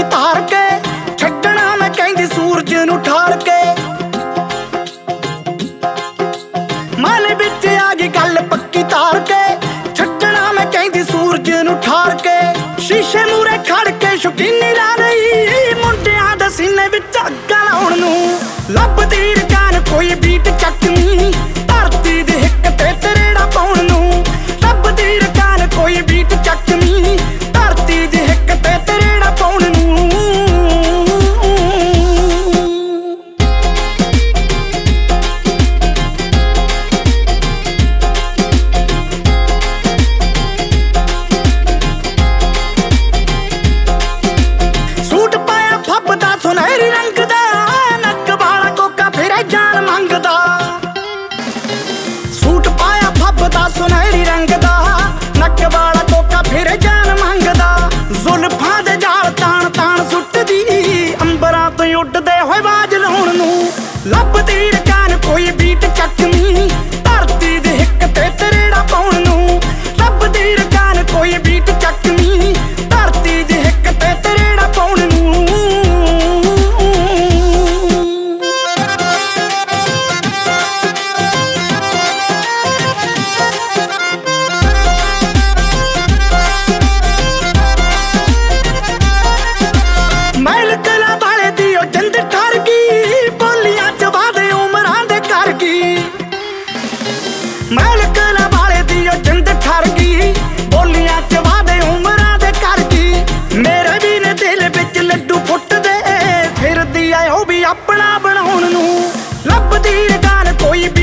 ਤਾਰ ਕੇ ਛੱਡਣਾ ਮੈਂ ਕਹਿੰਦੀ ਸੂਰਜ ਨੂੰ ਠਾਰ ਕੇ। ਮਨ ਵਿੱਚ ਆ ਗਈ ਗੱਲ ਪੱਕੀ ਤਾਰ ਕੇ ਛੱਡਣਾ ਮੈਂ ਕਹਿੰਦੀ ਸੂਰਜ ਨੂੰ ਠਾਰ ਕੇ। ਸ਼ੀਸ਼ੇ ਮੂਰੇ ਖੜ ਕੇ ਸ਼ੌਕੀਨੀ ਲਾ ਰਹੀ ਮੁੰਡਿਆਂ ਦੇ ਸੀਨੇ ਵਿੱਚ ਅੱਗ ਲਾਉਣ ਨੂੰ। ਲੱਭਦੀ ਰਕਾਨ ਕੋਈ ਬੀਟ ਚੱਕਣੀ ਧਰਤੀ ਦੇ ਹਿੱਕ ਤੇ ਤਰੇੜਾ ਪਾਉਣ ਨੂੰ। ਲੱਭਦੀ ਰਕਾਨ ਕੋਈ ਬੀਟ ਚੱਕਣੀ ਧਰਤੀ ਦੇ ਹਿੱਕ ਤੇ ਤਰੇੜਾ ਪਾਉਣ ਨੂੰ। ਸੂਟ ਪਾਇਆ ਫੱਬਦਾ ਸੁਨਹਿਰੀ ਰੰਗ ਦਾ ਨੱਕ ਵਾਲਾ ਕੋਕਾ ਫਿਰੇ ਜਾਨ ਮੰਗਦਾ। ਸੂਟ ਪਾਇਆ ਫੱਬਦਾ ਸੁਨਹਿਰੀ ਰੰਗ ਦਾ ਨੱਕ ਵਾਲਾ ਕੋਕਾ ਫਿਰੇ ਜਾਨ ਮੰਗਦਾ। ਜ਼ੁਲਫਾਂ ਦੇ ਜਾਲ ਤਾਣ ਤਾਣ ਸੁੱਟਦੀ ਅੰਬਰਾਂ ਤੋਂ ਉੱਡਦੇ ਹੋਏ ਬਾਜ ਲਾਉਣ ਨੂੰ। ਲੱਭਦੀ ਰਕਾਨ ਕੋਈ ਬੀਟ ਚੱਕਣੀ ਧਰਤੀ ਦੇ ਹਿੱਕ ਤੇ ਤਰੇੜਾ ਪਾਉਣ ਨੂੰ। ਲੱਭਦੀ ਰਕਾਨ ਕੋਈ ਬੀਟ ਚੱਕਣੀ ਧਰਤੀ ਦੇ ਹਿੱਕ ਤੇ ਤਰੇੜਾ ਪਾਉਣ ਨੂੰ। ਮਹਿਲ ਕਲਾਂ ਵਾਲੇ ਦੀ ਉਹ ਜਿੰਦ ਠਰ ਗਈ ਬੋਲੀਆਂ ਚ ਵਾਦੇ ਉਮਰਾਂ ਦੇ ਕਰ ਗਈ। ਮਹਿਲ ਕਲਾਂ ਵਾਲੇ ਦੀ ਉਹ ਜਿੰਦ ਠਰ ਗਈ ਬੋਲੀਆਂ ਚ ਵਾਦੇ ਉਮਰਾਂ ਦੇ ਕਰ ਗਈ। ਮੇਰੇ ਵੀ ਨੇ ਦਿਲ ਵਿੱਚ ਲੱਡੂ ਫੁੱਟਦੇ ਫਿਰਦੀ ਆ ਉਹ ਵੀ ਆਪਣਾ ਬਣਾਉਣ ਨੂੰ। ਲੱਭਦੀ ਰਕਾਨ ਕੋਈ